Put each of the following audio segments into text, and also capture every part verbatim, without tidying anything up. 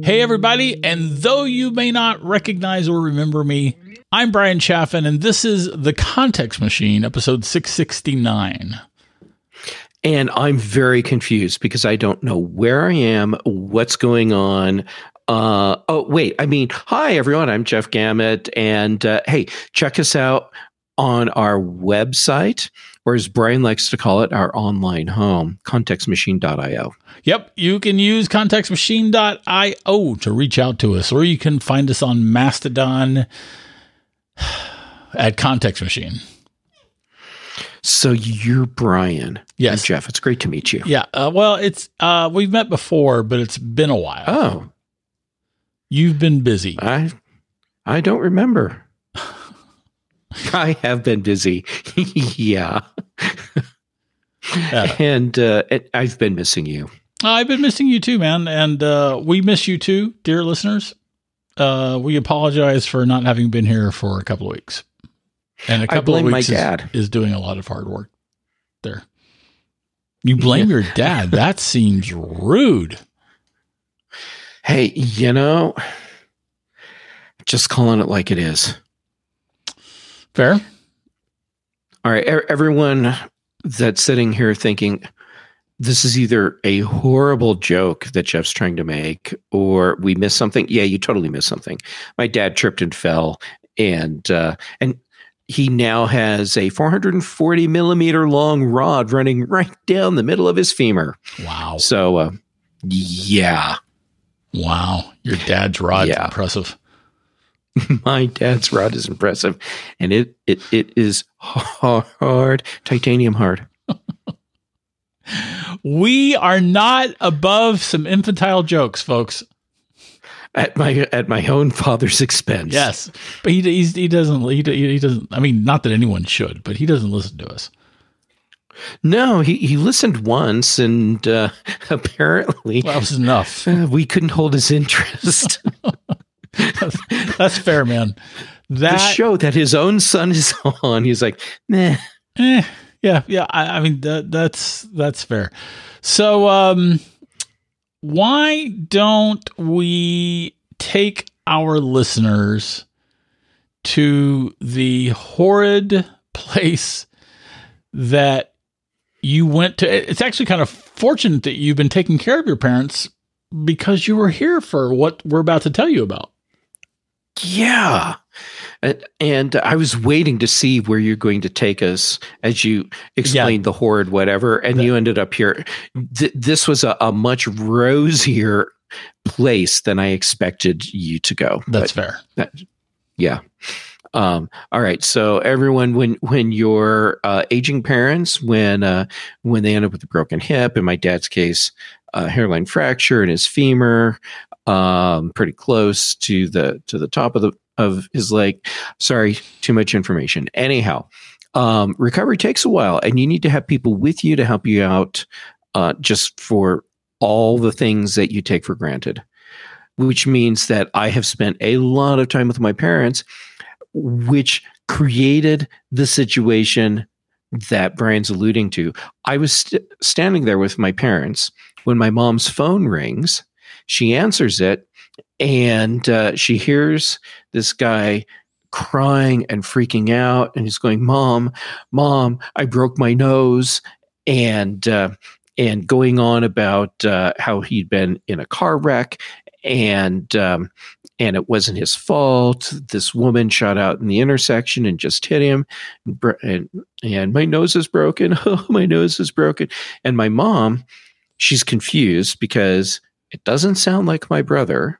Hey, everybody, and though you may not recognize or remember me, I'm Brian Chaffin, and this is The Context Machine, episode six sixty-nine. And I'm very confused because I don't know where I am, what's going on. Uh, oh, wait, I mean, hi, everyone. I'm Jeff Gamet, and uh, hey, check us out on our website, or as Brian likes to call it, our online home, context machine dot io. Yep, you can use context machine dot io to reach out to us, or you can find us on Mastodon at Context Machine. So you're Brian. Yes. I'm Jeff. It's great to meet you. Yeah, uh, well, it's uh, we've met before, but it's been a while. Oh. You've been busy. I I don't remember. I have been busy. yeah. yeah. And uh, it, I've been missing you. I've been missing you too, man. And uh, we miss you too, dear listeners. Uh, we apologize for not having been here for a couple of weeks. And a couple I blame of weeks my is, dad. is doing a lot of hard work there. You blame your dad? That seems rude. Hey, you know, just calling it like it is. Fair. All right, er- everyone that's sitting here thinking this is either a horrible joke that Jeff's trying to make or we missed something. Yeah, you totally missed something. My dad tripped and fell, and uh, and he now has a four hundred forty millimeter long rod running right down the middle of his femur. Wow. So, uh, yeah. Wow. Your dad's rod's Yeah. impressive. My dad's rod is impressive, and it it it is hard, titanium hard. We are not above some infantile jokes, folks. At my at my own father's expense. Yes, but he he's, he doesn't he, he doesn't. I mean, not that anyone should, but he doesn't listen to us. No, he, he listened once, and uh, apparently Well, that was enough. uh, we couldn't hold his interest. that's, that's fair, man. That The show that his own son is on, he's like, nah. eh, yeah, yeah. I, I mean, that, that's that's fair. So, um, why don't we take our listeners to the horrid place that you went to? It's actually kind of fortunate that you've been taking care of your parents because you were here for what we're about to tell you about. Yeah. And, and I was waiting to see where you're going to take us as you explained Yeah. the horrid whatever, and That- you ended up here. Th- this was a, a much rosier place than I expected you to go. That's But fair. that, yeah. Um, all right. So everyone, when when your uh, aging parents, when uh, when they end up with a broken hip, in my dad's case, uh, hairline fracture in his femur, um, pretty close to the to the top of the of his leg. Sorry, too much information. Anyhow, um, recovery takes a while, and you need to have people with you to help you out, uh, just for all the things that you take for granted. Which means that I have spent a lot of time with my parents, which created the situation that Brian's alluding to. I was st- standing there with my parents when my mom's phone rings. She answers it, and uh, she hears this guy crying and freaking out, and he's going, "Mom, Mom, I broke my nose," and uh, and going on about uh, how he'd been in a car wreck, and um, and it wasn't his fault. This woman shot out in the intersection and just hit him, and and my nose is broken. Oh, my nose is broken. And my mom, she's confused because it doesn't sound like my brother,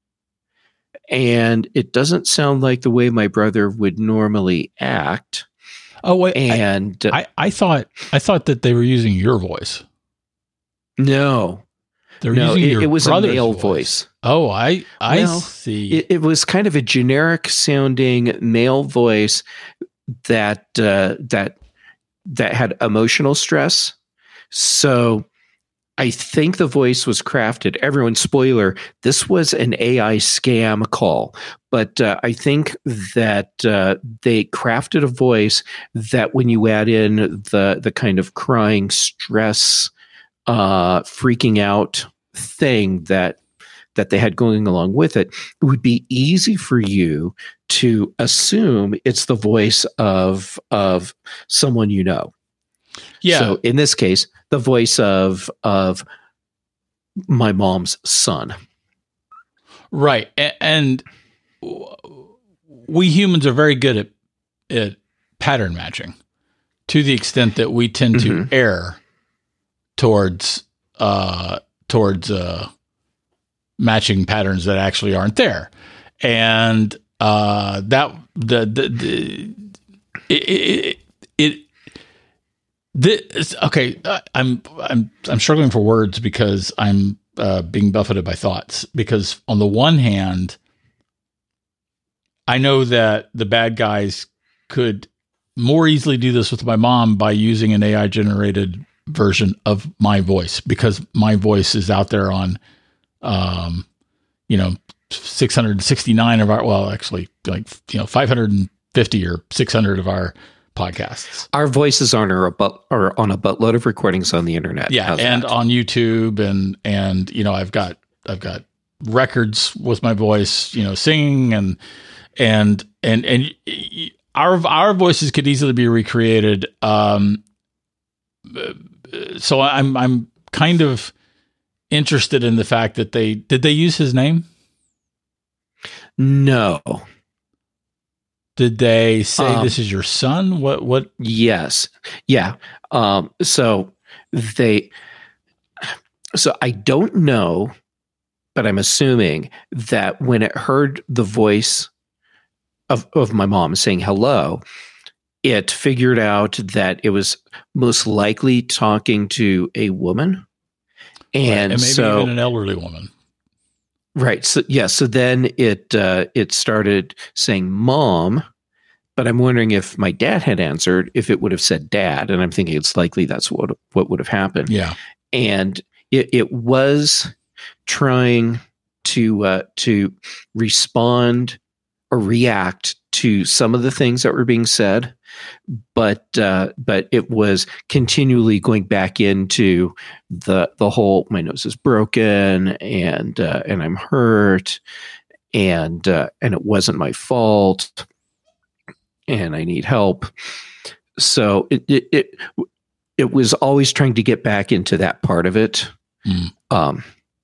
and it doesn't sound like the way my brother would normally act. Oh wait, and I, I, I thought I thought that they were using your voice. no. They're No, using it, your it was a brother's male voice. voice. Oh, I I Well, see. It, it was kind of a generic sounding male voice that uh, that that had emotional stress. So I think the voice was crafted. Everyone, spoiler, this was an A I scam call. But uh, I think that uh, they crafted a voice that when you add in the the kind of crying stress, uh, freaking out thing that that they had going along with it, it would be easy for you to assume it's the voice of of someone you know. Yeah. So in this case, the voice of of my mom's son. Right. A- And we humans are very good at, at pattern matching, to the extent that we tend to Mm-hmm. err towards uh, towards uh, matching patterns that actually aren't there, and uh, that the the, the it, it, it this okay. I'm I'm I'm struggling for words because I'm uh, being buffeted by thoughts. Because on the one hand, I know that the bad guys could more easily do this with my mom by using an A I generated version of my voice, because my voice is out there on, um, you know, six hundred sixty-nine of our, well, actually like, you know, five hundred fifty or six hundred of our podcasts. Our voices aren't are, a but, are on a buttload of recordings on the internet. Yeah. How's and that? on YouTube and, and, you know, I've got, I've got records with my voice, you know, singing and, and, and, and our, our voices could easily be recreated. Um, so I'm, I'm kind of interested in the fact that they, did they use his name? No. Did they say Um, this is your son? What, what? Yes. Yeah. Um, so they, so I don't know, but I'm assuming that when it heard the voice of, of my mom saying hello, it figured out that it was most likely talking to a woman. And, Right. And maybe so, even an elderly woman. right. So, yeah. So then it, uh, it started saying mom, but I'm wondering if my dad had answered, if it would have said dad. And I'm thinking it's likely that's what, what would have happened. Yeah. And it, it was trying to, uh, to respond or react to some of the things that were being said, but uh, but it was continually going back into the the whole my nose is broken and uh, and I'm hurt and uh, and it wasn't my fault and I need help. So it it it, it was always trying to get back into that part of it, Mm. um,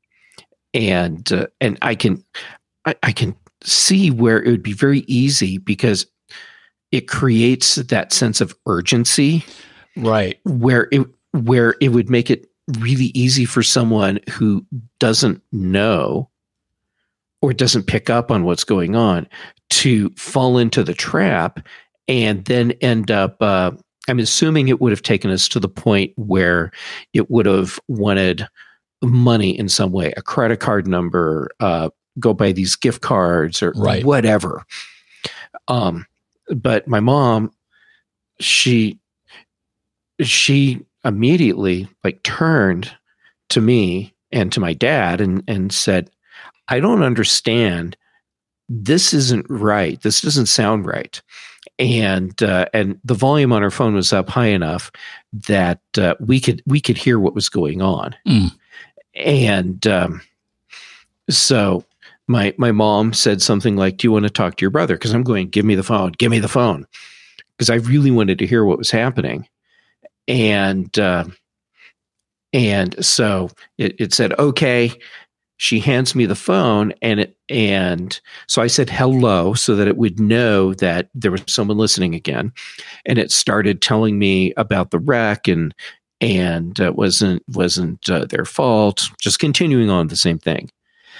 and uh, and I can I, I can see where it would be very easy because it creates that sense of urgency, Right. where it where it would make it really easy for someone who doesn't know or doesn't pick up on what's going on to fall into the trap and then end up. Uh, I'm assuming it would have taken us to the point where it would have wanted money in some way, a credit card number, uh, go buy these gift cards or Right. whatever. Um, but my mom, she, she immediately like turned to me and to my dad and, and said, I don't understand. This isn't right. This doesn't sound right. And, uh, and the volume on her phone was up high enough that, uh, we could, we could hear what was going on. Mm. And, um, so my, my mom said something like, do you want to talk to your brother? Cause I'm going, give me the phone, give me the phone. Cause I really wanted to hear what was happening. And, uh, and so it, it said, okay. She hands me the phone and it, and so I said hello so that it would know that there was someone listening again. And it started telling me about the wreck and, and uh, wasn't, wasn't uh, their fault, just continuing on the same thing.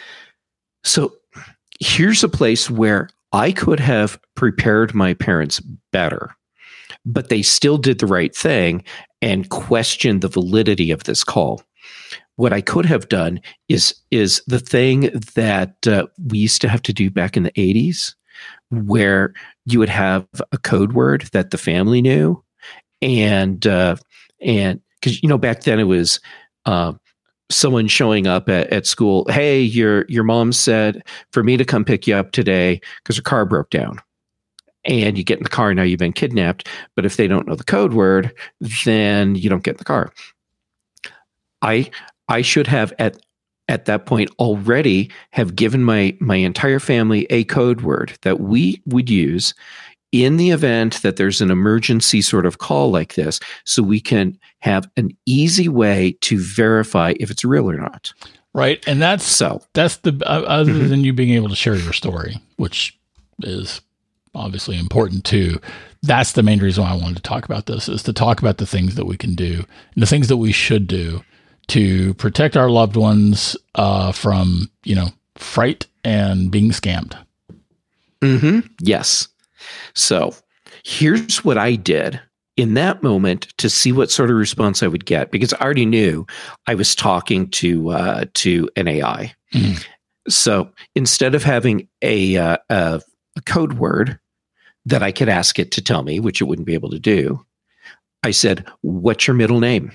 So here's a place where I could have prepared my parents better, but they still did the right thing and questioned the validity of this call. What I could have done is is the thing that uh, we used to have to do back in the eighties, where you would have a code word that the family knew, and uh, and because you know back then it was uh, someone showing up at, at school. Hey, your your mom said for me to come pick you up today because her car broke down. And you get in the car, now you've been kidnapped. But if they don't know the code word, then you don't get in the car. I I should have at at that point already have given my my entire family a code word that we would use in the event that there's an emergency sort of call like this, so we can have an easy way to verify if it's real or not. Right. And that's so that's the uh, other mm-hmm. than you being able to share your story, which is obviously important too. That's the main reason why I wanted to talk about this, is to talk about the things that we can do and the things that we should do to protect our loved ones uh, from, you know, fright and being scammed. Mm-hmm. Yes. So here's what I did in that moment to see what sort of response I would get, because I already knew I was talking to uh, to an A I. Mm-hmm. So instead of having a, uh, a, a code word that I could ask it to tell me, which it wouldn't be able to do, I said, "What's your middle name?"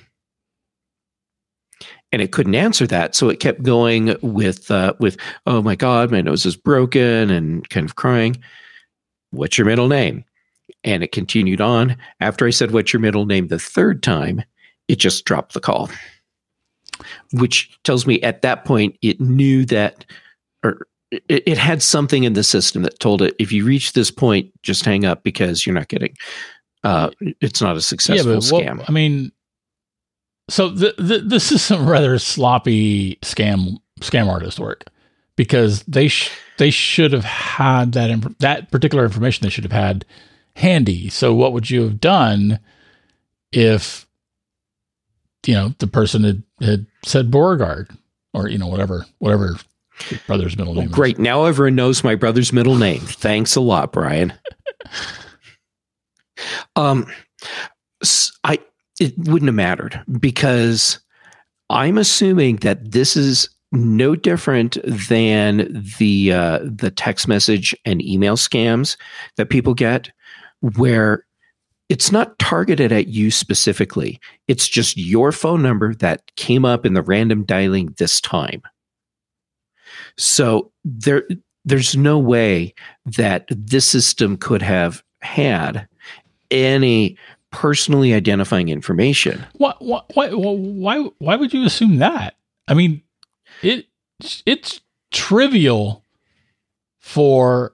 And it couldn't answer that, so it kept going with uh, with "Oh my God, my nose is broken," and kind of crying. "What's your middle name?" And it continued on. After I said, "What's your middle name?" the third time, it just dropped the call, which tells me at that point it knew that, or it, it had something in the system that told it, if you reach this point, just hang up, because you're not getting, uh, it's not a successful yeah, but scam. What, I mean, so the, the, this is some rather sloppy scam scam artist work, because they sh- they should have had that inf- that particular information they should have had handy. So what would you have done if, you know, the person had, had said Beauregard, or, you know, whatever whatever your brother's middle name well, great. is. Now everyone knows my brother's middle name. Thanks a lot, Brian. um, I it wouldn't have mattered, because I'm assuming that this is no different than the uh, the text message and email scams that people get, where it's not targeted at you specifically. It's just your phone number that came up in the random dialing this time. So there, there's no way that this system could have had any personally identifying information. What? What? Why? Why? Why would you assume that? I mean, it it's trivial for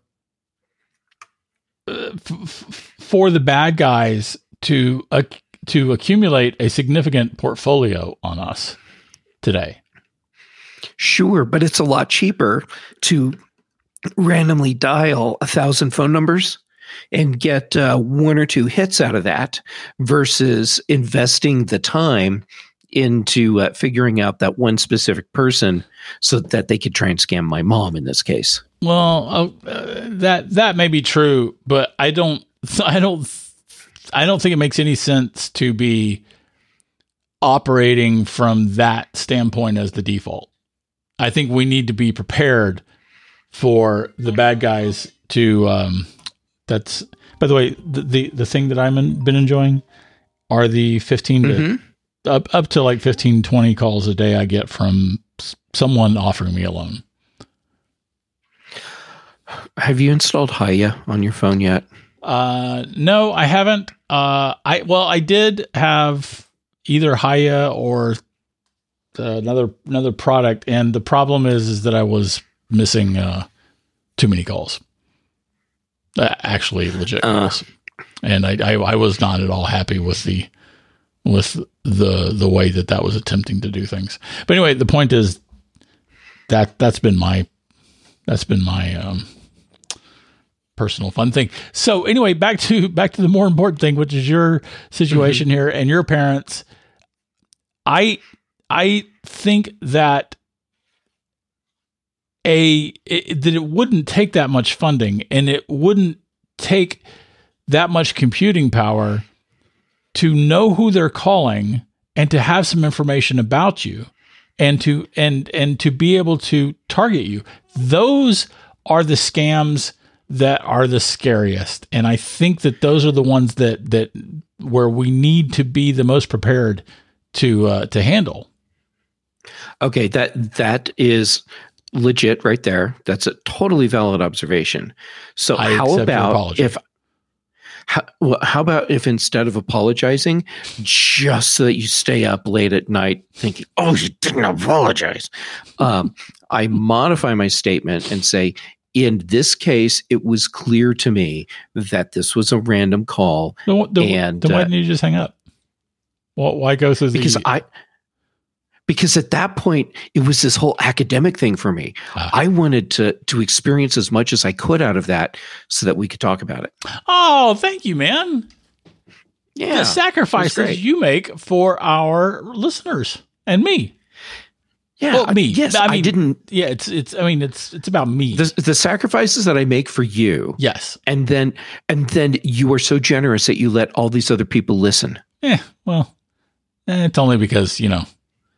uh, f- f- for the bad guys to uh, to accumulate a significant portfolio on us today. Sure, but it's a lot cheaper to randomly dial a thousand phone numbers and get uh, one or two hits out of that, versus investing the time into uh, figuring out that one specific person so that they could try and scam my mom in this case. Well, uh, that that may be true, but I don't, I don't, I don't think it makes any sense to be operating from that standpoint as the default. I think we need to be prepared for the bad guys to. Um, that's, by the way, the the, the thing that I've been enjoying are the fifteen to. Mm-hmm. Up up to like fifteen, twenty calls a day I get from someone offering me a loan. Have you installed Hiya on your phone yet? Uh, no, I haven't. Uh, I well, I did have either Hiya or uh, another another product, and the problem is is that I was missing uh, too many calls. Uh, actually, legit uh. calls, and I, I I was not at all happy with the. with the the way that that was attempting to do things. But anyway, the point is that that's been my that's been my um, personal fun thing. So anyway, back to back to the more important thing, which is your situation mm-hmm. here and your parents. I I think that a it, that it wouldn't take that much funding, and it wouldn't take that much computing power to know who they're calling and to have some information about you, and to and and to be able to target you. Those are the scams that are the scariest, and I think that those are the ones that that where we need to be the most prepared to uh, to handle. Okay, that that is legit right there. That's a totally valid observation. So I how about if how, well, how about if instead of apologizing, just so that you stay up late at night thinking, oh, you didn't apologize, um, I modify my statement and say, in this case, it was clear to me that this was a random call. The, the, and then why uh, didn't you just hang up? Well, why go through the... Because I... Because at that point, it was this whole academic thing for me. Ah. I wanted to to experience as much as I could out of that so that we could talk about it. Oh, thank you, man. Yeah. The sacrifices you make for our listeners and me. Yeah. Well, me. Yes, I, mean, I didn't. Yeah, it's, it's, I mean, it's, it's about me. The, the sacrifices that I make for you. Yes. And then, and then you are so generous that you let all these other people listen. Yeah. Well, eh, it's only because, you know,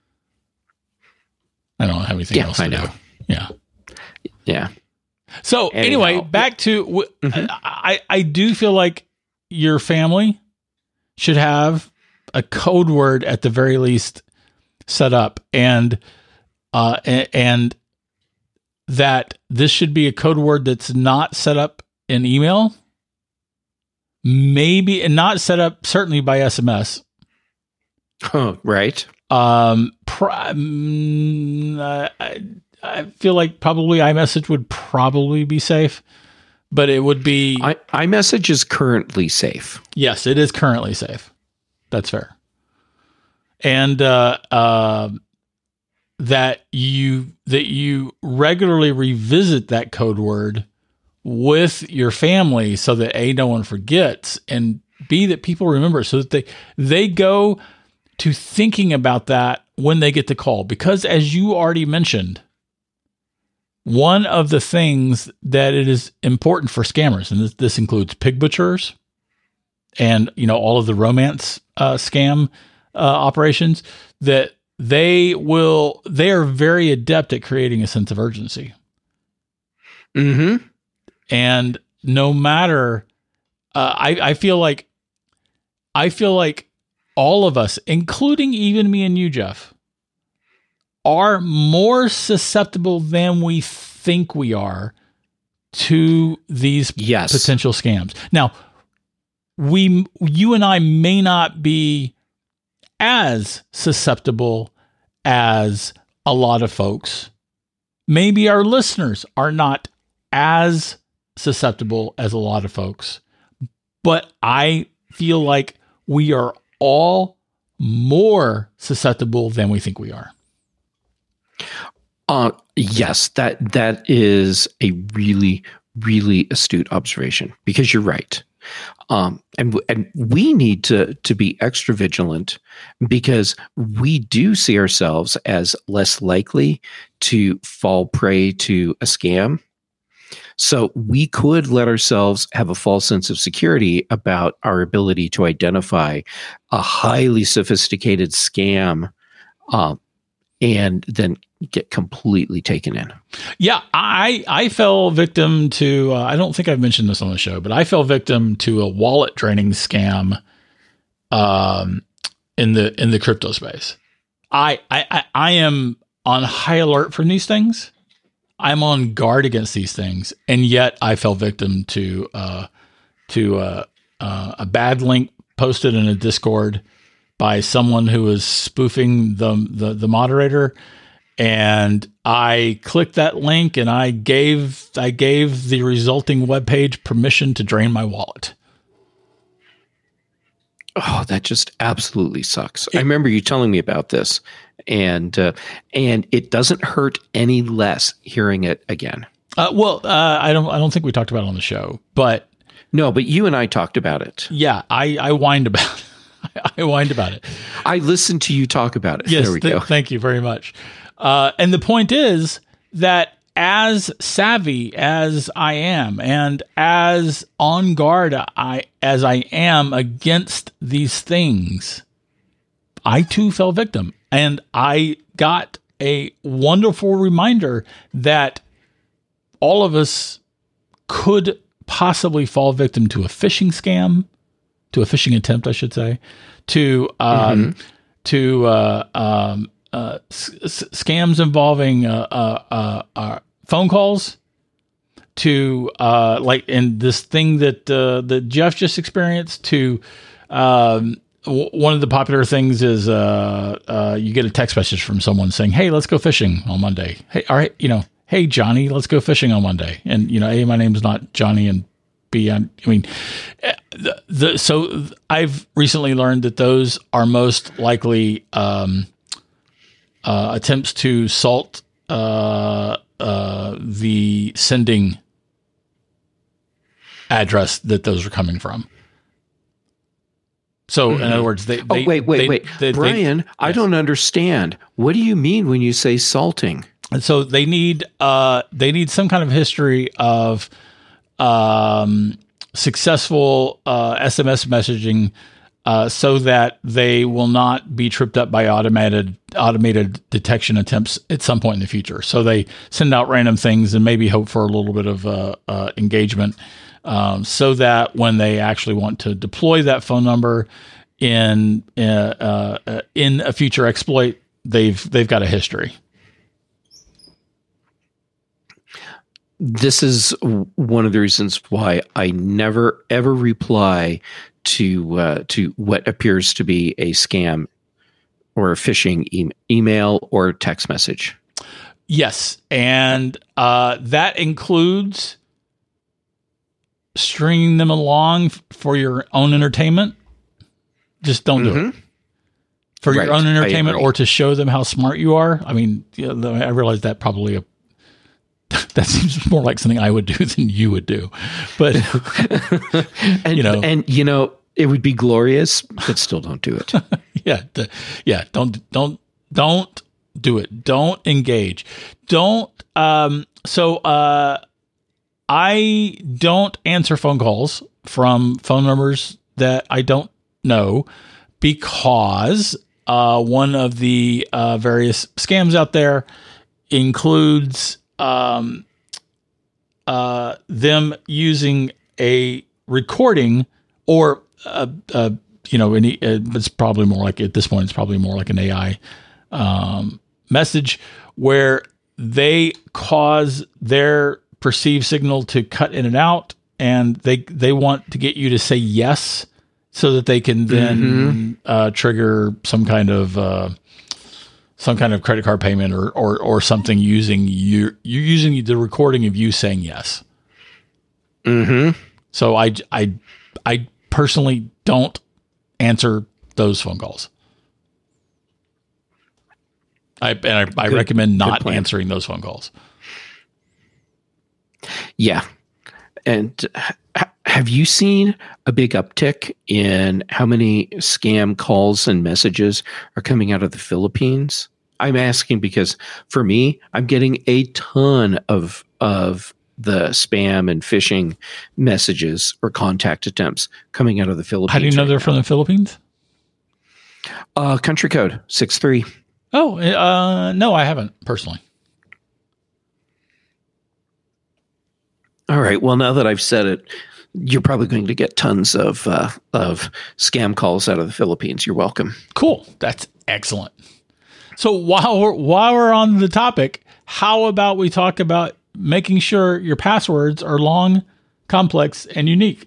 I don't have anything yeah, else to I know. do. Yeah. Yeah. So Anyhow. anyway, back to, mm-hmm. I, I do feel like your family should have a code word at the very least set up, and, uh, and, and that this should be a code word that's not set up in email, maybe, and not set up certainly by S M S. Oh, right. Um, pr- um, uh, I, I feel like probably iMessage would probably be safe, but it would be... I, iMessage is currently safe. Yes, it is currently safe. That's fair. And uh, uh, that you that you regularly revisit that code word with your family so that A, no one forgets, and B, that people remember, so that they they go to thinking about that when they get the call. Because as you already mentioned, one of the things that it is important for scammers, and this, this includes pig butchers and, you know, all of the romance uh, scam uh, operations, that they will, they are very adept at creating a sense of urgency. Mm-hmm. And no matter, uh, I, I feel like, I feel like all of us, including even me and you, Jeff, are more susceptible than we think we are to these yes. potential scams. Now, we, you and I may not be as susceptible as a lot of folks. Maybe our listeners are not as susceptible as a lot of folks, but I feel like we are all more susceptible than we think we are. Uh, yes, that that is a really, really astute observation, because you're right. Um, and and we need to to be extra vigilant, because we do see ourselves as less likely to fall prey to a scam. So we could let ourselves have a false sense of security about our ability to identify a highly sophisticated scam, um, and then get completely taken in. Yeah, I I fell victim to, uh, I don't think I've mentioned this on the show, but I fell victim to a wallet draining scam um, in the in the crypto space. I, I, I am on high alert for these things. I'm on guard against these things, and yet I fell victim to uh, to uh, uh, a bad link posted in a Discord by someone who was spoofing the, the the moderator, and I clicked that link, and I gave I gave the resulting webpage permission to drain my wallet. Oh, that just absolutely sucks. It, I remember you telling me about this, and uh, and it doesn't hurt any less hearing it again. Uh, well, uh, I don't I don't think we talked about it on the show, but no, but you and I talked about it. Yeah, I, I whined about it. I whined about it. I listened to you talk about it. Yes, there we th- go. Thank you very much. Uh, and the point is that as savvy as I am, and as on guard I as I am against these things, I too fell victim, and I got a wonderful reminder that all of us could possibly fall victim to a phishing scam, to a phishing attempt, I should say, to um, mm-hmm. to uh, um, uh, s- s- scams involving uh, uh, uh, uh, phone calls, to uh, like in this thing that uh, that Jeff just experienced. To um, w- one of the popular things is uh, uh, you get a text message from someone saying, "Hey, let's go fishing on Monday." Hey, all right, you know, hey Johnny, let's go fishing on Monday. And you know, A, my name's not Johnny, and B, I'm, I mean, the, the so I've recently learned that those are most likely um, uh, attempts to salt uh, uh, the sending address that those are coming from. So, mm-hmm. in other words, they, they oh wait wait they, wait they, Brian, they, I yes. don't understand. What do you mean when you say salting? And so they need uh, they need some kind of history of um, successful uh, S M S messaging, uh, so that they will not be tripped up by automated automated detection attempts at some point in the future. So they send out random things and maybe hope for a little bit of uh, uh, engagement, um, so that when they actually want to deploy that phone number in uh, uh, in a future exploit, they've they've got a history. This is one of the reasons why I never ever reply to uh, to what appears to be a scam or a phishing e- email or text message. Yes, and uh, that includes stringing them along for your own entertainment. Just don't mm-hmm. do it for right. your own entertainment, or to show them how smart you are. I mean, you know, I realize that probably a that seems more like something I would do than you would do, but and, you know, and you know, it would be glorious, but still don't do it. yeah. The, yeah. Don't, don't, don't do it. Don't engage. Don't. Um, so, uh, I don't answer phone calls from phone numbers that I don't know, because, uh, one of the, uh, various scams out there includes, um, uh, them using a recording or, uh, uh, you know, any, uh, it's probably more like, at this point, it's probably more like an A I, um, message where they cause their perceived signal to cut in and out, and they, they want to get you to say yes, so that they can then, mm-hmm. uh, trigger some kind of, uh, some kind of credit card payment or, or, or something using you, you using the recording of you saying yes. Mm-hmm. So I, I, I personally don't answer those phone calls. I, and I, I good, recommend not answering those phone calls. Yeah. And ha- have you seen a big uptick in how many scam calls and messages are coming out of the Philippines? I'm asking because for me, I'm getting a ton of of the spam and phishing messages or contact attempts coming out of the Philippines. How do you know right they're now. from the Philippines? Uh, country code six three. Oh, uh, no, I haven't personally. All right. Well, now that I've said it, you're probably going to get tons of uh, of scam calls out of the Philippines. You're welcome. Cool. That's excellent. So while we're while we're on the topic, how about we talk about making sure your passwords are long, complex, and unique?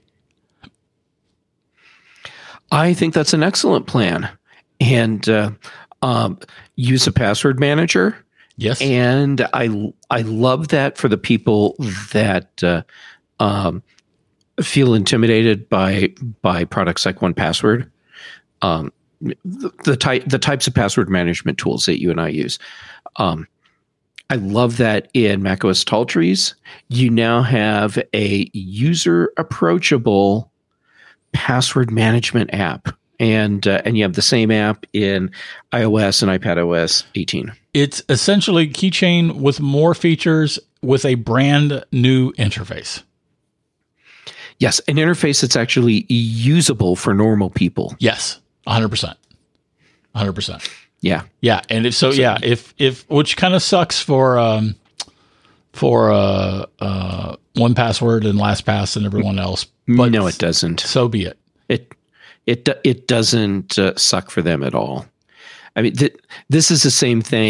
I think that's an excellent plan. And uh, um, use a password manager. Yes. And I I love that for the people that uh, um, feel intimidated by by products like one Password. Um, the, the type the types of password management tools that you and I use. Um, I love that in macOS Tall Trees, you now have a user approachable password management app. And uh, and you have the same app in iOS and iPadOS eighteen. It's essentially Keychain with more features with a brand new interface. Yes, an interface that's actually usable for normal people. Yes, one hundred percent. one hundred percent. Yeah. Yeah, and if so, so yeah, if if which kind of sucks for um for uh uh one Password and LastPass and everyone else. But no, it doesn't. So be it. It It it doesn't uh, suck for them at all. I mean, th- this is the same thing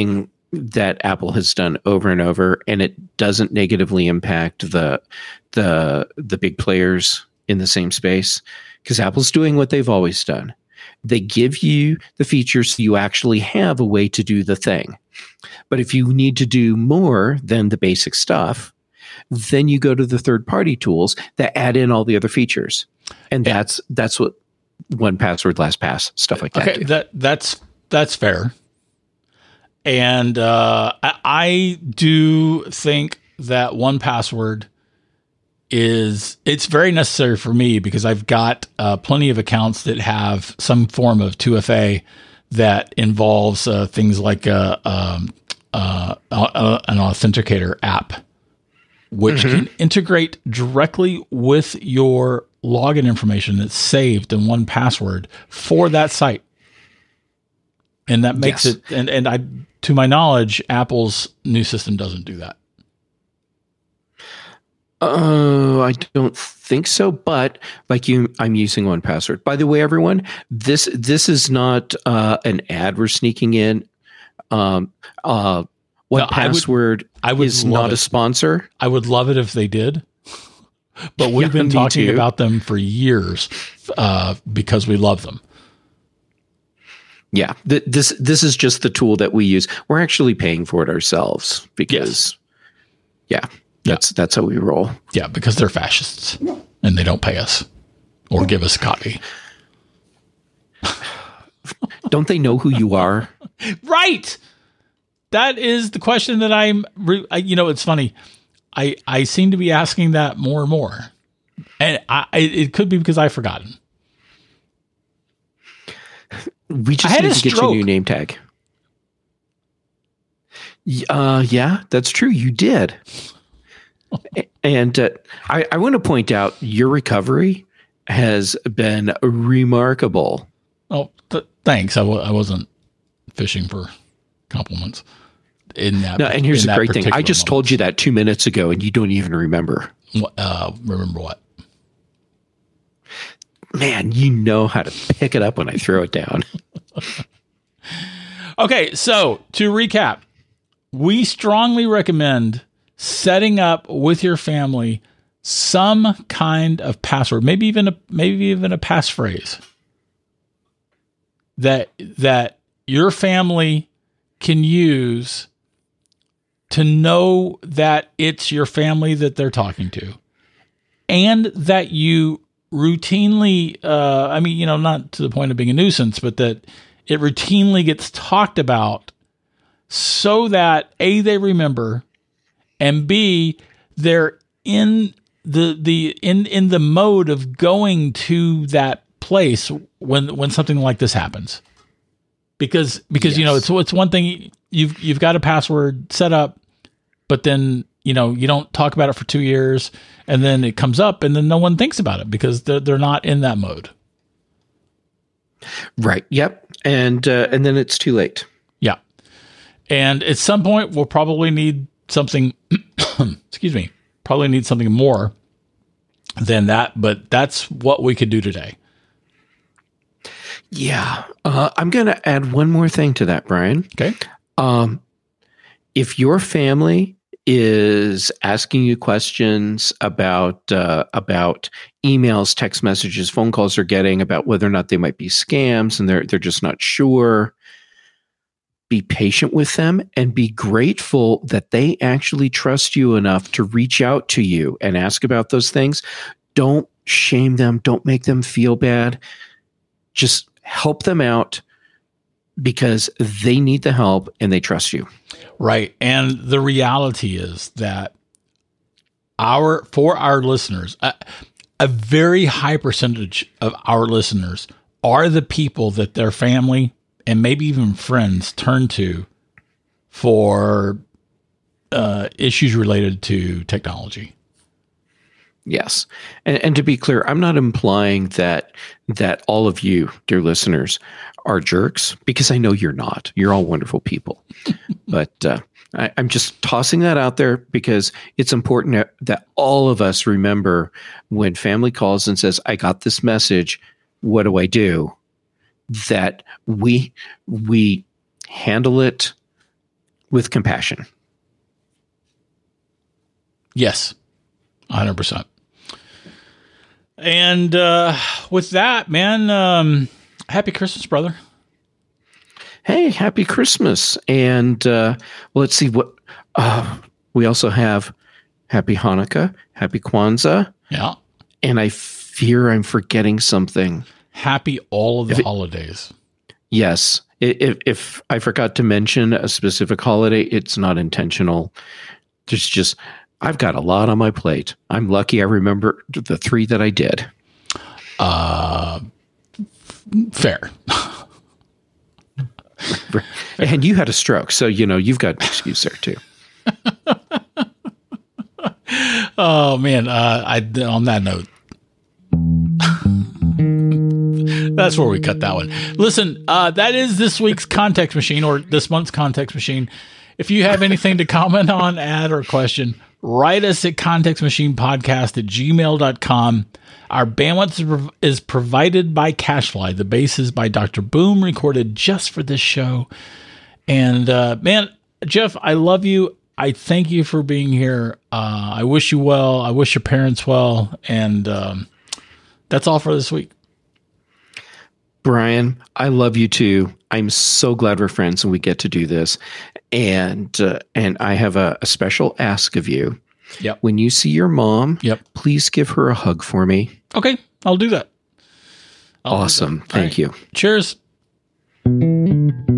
that Apple has done over and over, and it doesn't negatively impact the the the big players in the same space, because Apple's doing what they've always done. They give you the features so you actually have a way to do the thing. But if you need to do more than the basic stuff, then you go to the third-party tools that add in all the other features. And yeah. that's that's what one Password, LastPass, stuff like that. Okay, do. that that's that's fair. And uh, I, I do think that one Password is, it's very necessary for me because I've got uh, plenty of accounts that have some form of two F A that involves uh, things like a, um, uh, uh, an authenticator app, which mm-hmm. can integrate directly with your login information that's saved in one Password for that site. And that makes yes. it, and, and I, to my knowledge, Apple's new system doesn't do that. Oh, uh, I don't think so. But like you, I'm using one Password. By the way, everyone, this this is not uh, an ad we're sneaking in. Um, uh, one no, Password I would, I would is not it. a sponsor. I would love it if they did. But we've yeah, been talking too. about them for years uh, because we love them. Yeah, th- this this is just the tool that we use. We're actually paying for it ourselves because, yes. yeah, that's yeah. that's how we roll. Yeah, because they're fascists and they don't pay us or give us a copy. Don't they know who you are? Right. That is the question that I'm. Re- I, you know, it's funny. I I seem to be asking that more and more, and I, it could be because I've forgotten. We just need to get you a new name tag. Uh, yeah, that's true. You did. And uh, I, I want to point out your recovery has been remarkable. Oh, th- thanks. I, w- I wasn't fishing for compliments in that. No, and here's the great thing. I just moment. told you that two minutes ago and you don't even remember. Uh, remember what? Man, you know how to pick it up when I throw it down. Okay, so to recap, we strongly recommend setting up with your family some kind of password, maybe even a maybe even a passphrase that that your family can use to know that it's your family that they're talking to, and that you routinely, uh, I mean, you know, not to the point of being a nuisance, but that it routinely gets talked about so that A, they remember, and B, they're in the, the, in, in the mode of going to that place when, when something like this happens. Because, because, yes. you know, it's, it's one thing you've, you've got a password set up, but then, you know, you don't talk about it for two years and then it comes up and then no one thinks about it because they're, they're not in that mode. Right. Yep. And, uh, and then it's too late. Yeah. And at some point we'll probably need something, excuse me, probably need something more than that, but that's what we could do today. Yeah. Uh, I'm going to add one more thing to that, Brian. Okay. Um, if your family is asking you questions about uh, about emails, text messages, phone calls they're getting about whether or not they might be scams and they're they're just not sure, be patient with them and be grateful that they actually trust you enough to reach out to you and ask about those things. Don't shame them. Don't make them feel bad. Just help them out because they need the help and they trust you. Right. And the reality is that our, for our listeners, a, a very high percentage of our listeners are the people that their family and maybe even friends turn to for uh, issues related to technology. Yes. And, and to be clear, I'm not implying that that all of you, dear listeners, are jerks, because I know you're not. You're all wonderful people. But uh, I, I'm just tossing that out there because it's important that, that all of us remember when family calls and says, I got this message, what do I do? That we we handle it with compassion. Yes, one hundred percent. And uh, with that, man, um, happy Christmas, brother. Hey, happy Christmas. And uh, well, let's see what uh, we also have. Happy Hanukkah, happy Kwanzaa. Yeah. And I fear I'm forgetting something. Happy all of the If it- holidays. Yes. If, if I forgot to mention a specific holiday, it's not intentional. There's just, I've got a lot on my plate. I'm lucky I remember the three that I did. Uh, fair. And you had a stroke, so, you know, you've got an excuse there too. Oh, man. Uh, I, on that note, that's where we cut that one. Listen, uh, that is this week's Context Machine, or this month's Context Machine. If you have anything to comment on, add, or question, write us at contextmachinepodcast at gmail dot com. Our bandwidth is provided by CashFly. The bass is by Doctor Boom, recorded just for this show. And, uh, man, Jeff, I love you. I thank you for being here. Uh, I wish you well. I wish your parents well. And um, that's all for this week. Brian, I love you too. I'm so glad we're friends and we get to do this. And uh, and I have a, a special ask of you. Yep. When you see your mom, Yep. please give her a hug for me. Okay, I'll do that. I'll Awesome. do that. Thank All right. you. Cheers.